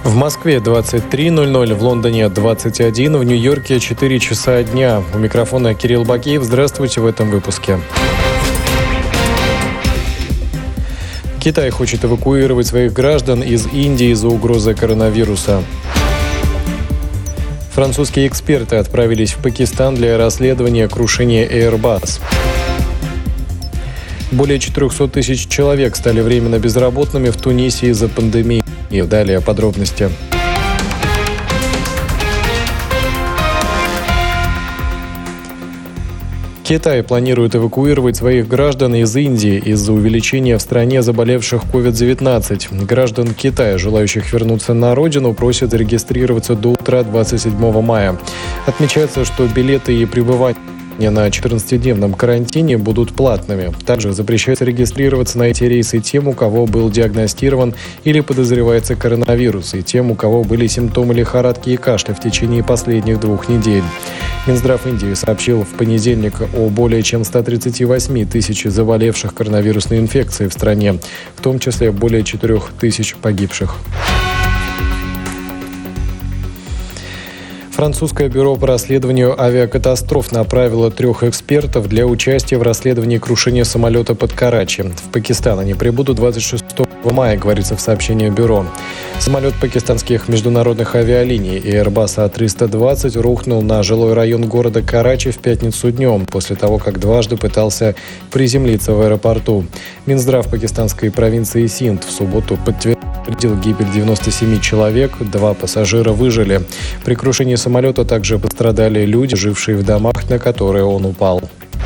В Москве 23:00, в Лондоне 21, в Нью-Йорке 4 часа дня. У микрофона Кирилл Бакеев. Здравствуйте в этом выпуске. Китай хочет эвакуировать своих граждан из Индии из-за угрозы коронавируса. Французские эксперты отправились в Пакистан для расследования крушения Airbus. Более 400 тысяч человек стали временно безработными в Тунисе из-за пандемии. И далее подробности. Китай планирует эвакуировать своих граждан из Индии из-за увеличения в стране заболевших COVID-19. Граждан Китая, желающих вернуться на родину, просят зарегистрироваться до утра 27 мая. Отмечается, что билеты и пребывание на 14-дневном карантине будут платными. Также запрещается регистрироваться на эти рейсы тем, у кого был диагностирован или подозревается коронавирус, и тем, у кого были симптомы лихорадки и кашля в течение последних 2 недель. Минздрав Индии сообщил в понедельник о более чем 138 тысяч заболевших коронавирусной инфекцией в стране, в том числе более 4 тысяч погибших. Французское бюро по расследованию авиакатастроф направило 3 экспертов для участия в расследовании крушения самолета под Карачи. В Пакистан они прибудут 26 мая, говорится в сообщении бюро. Самолет пакистанских международных авиалиний Airbus A320 рухнул на жилой район города Карачи в пятницу днем, после того, как дважды пытался приземлиться в аэропорту. Минздрав пакистанской провинции Синд в субботу подтвердил гибель 97 человек, 2 пассажира выжили. При крушении самолета также пострадали люди, жившие в домах, на которые он упал.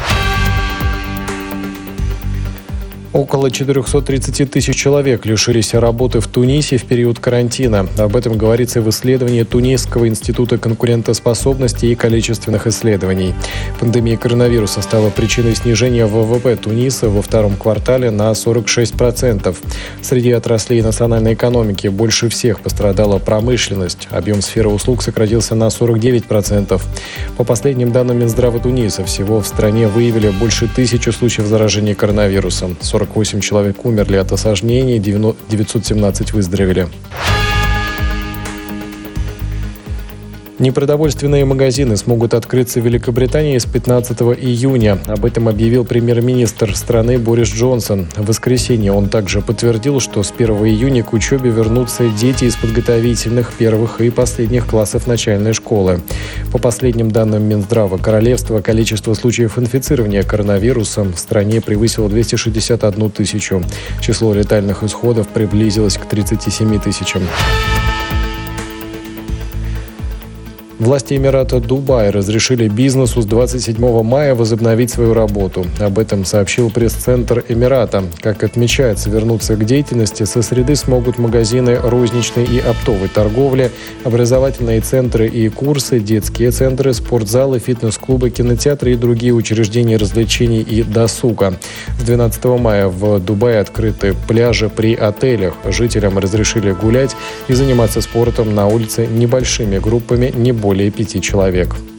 Около 430 тысяч человек лишились работы в Тунисе в период карантина. Об этом говорится в исследовании Тунисского института конкурентоспособности и количественных исследований. Пандемия коронавируса стала причиной снижения ВВП Туниса во втором квартале на 46%. Среди отраслей национальной экономики больше всех пострадала промышленность. Объем сферы услуг сократился на 49%. По последним данным Минздрава Туниса, всего в стране выявили больше 1000 случаев заражения коронавирусом. 48 человек умерли от осложнений, 917 выздоровели. Непродовольственные магазины смогут открыться в Великобритании с 15 июня. Об этом объявил премьер-министр страны Борис Джонсон. В воскресенье он также подтвердил, что с 1 июня к учебе вернутся дети из подготовительных, первых и последних классов начальной школы. По последним данным Минздрава Королевства, количество случаев инфицирования коронавирусом в стране превысило 261 тысячу. Число летальных исходов приблизилось к 37 тысячам. Власти Эмирата Дубай разрешили бизнесу с 27 мая возобновить свою работу. Об этом сообщил пресс-центр Эмирата. Как отмечается, вернуться к деятельности со среды смогут магазины розничной и оптовой торговли, образовательные центры и курсы, детские центры, спортзалы, фитнес-клубы, кинотеатры и другие учреждения развлечений и досуга. С 12 мая в Дубае открыты пляжи при отелях. Жителям разрешили гулять и заниматься спортом на улице небольшими группами, не более 5 человек.